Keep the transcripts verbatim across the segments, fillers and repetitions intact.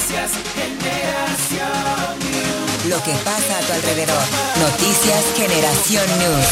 Noticias Generación News. Lo que pasa a tu alrededor. Noticias Generación News.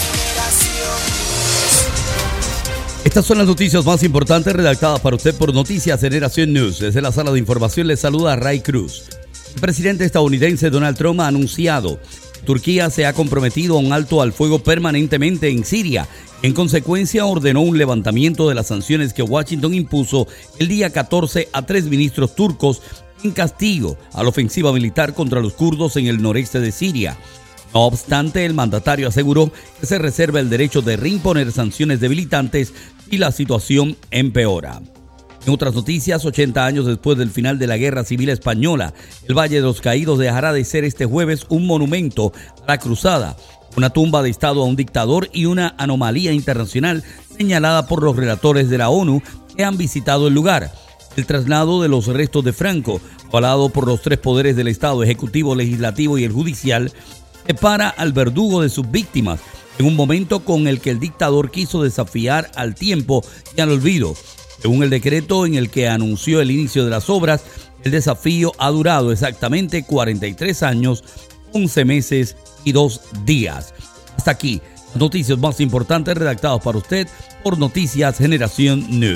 Estas son las noticias más importantes redactadas para usted por Noticias Generación News. Desde la sala de información les saluda Ray Cruz. El presidente estadounidense Donald Trump ha anunciado que Turquía se ha comprometido a un alto al fuego permanentemente en Siria. En consecuencia, ordenó un levantamiento de las sanciones que Washington impuso el día catorce a tres ministros turcos en castigo a la ofensiva militar contra los kurdos en el noreste de Siria. No obstante, el mandatario aseguró que se reserva el derecho de reimponer sanciones debilitantes si la situación empeora. En otras noticias, ochenta años después del final de la Guerra Civil Española, el Valle de los Caídos dejará de ser este jueves un monumento a la cruzada, una tumba de Estado a un dictador y una anomalía internacional señalada por los relatores de la ONU que han visitado el lugar. El traslado de los restos de Franco, avalado por los tres poderes del Estado, ejecutivo, legislativo y el judicial, separa al verdugo de sus víctimas en un momento con el que el dictador quiso desafiar al tiempo y al olvido. Según el decreto en el que anunció el inicio de las obras, el desafío ha durado exactamente cuarenta y tres años, once meses y dos días. Hasta aquí, las noticias más importantes redactadas para usted por Noticias Generación News.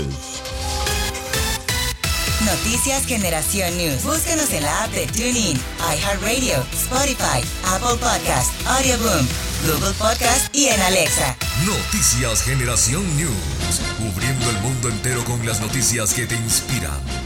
Noticias Generación News. Búscanos en la app de TuneIn, iHeartRadio, Spotify, Apple Podcast, Audioboom, Google Podcast y en Alexa. Noticias Generación News. Cubriendo el mundo entero con las noticias que te inspiran.